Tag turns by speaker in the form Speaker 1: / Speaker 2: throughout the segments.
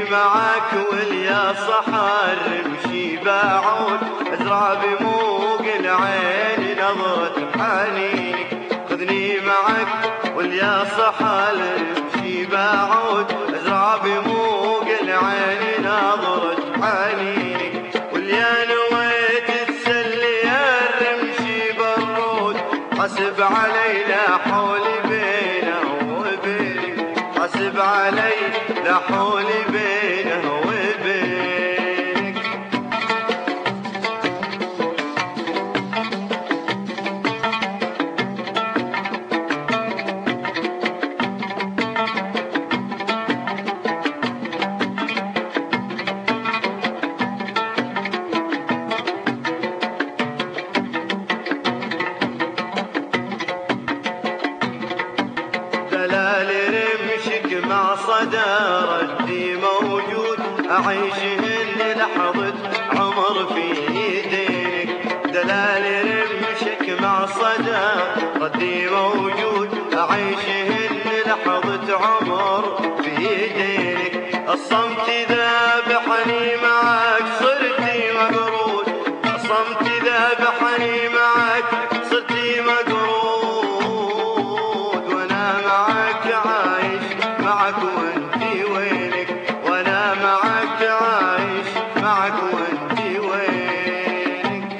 Speaker 1: معاك واليا صحر مشي بعود ازرع بموق العين نظرة حنينك. خذني معاك واليا صحر مشي بعود ازرع بموق العين نظرة حنينك. واليا نويت تسلي الرمشي بالرود حسب علي لا حول بينه وبينك. حسب علي لا حول بينه وبينك. دلال رمشك مع صدى ردي موجود أعيشهن لحظة عمر في يدينك. دلال رمشك مع صدى ردي موجود أعيشهن لحظة عمر في يدينك. الصمت ذابحني معك صرتي مقرود. الصمت ذابحني معك صرتي مقرود. معك وانتي وينك وانا معك عايش معك وانتي وينك.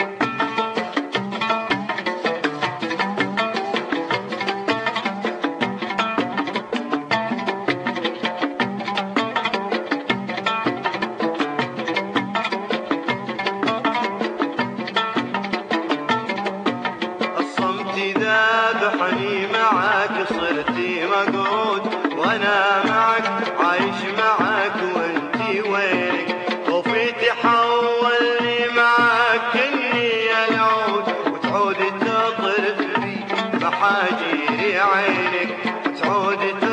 Speaker 1: الصمت ذابحني معك صرتي مقعود وانا معك عايش معك وانتي وينك. خوفي تحولني معك اني العود وتعود تطرف بي محاجير عينك. وتعود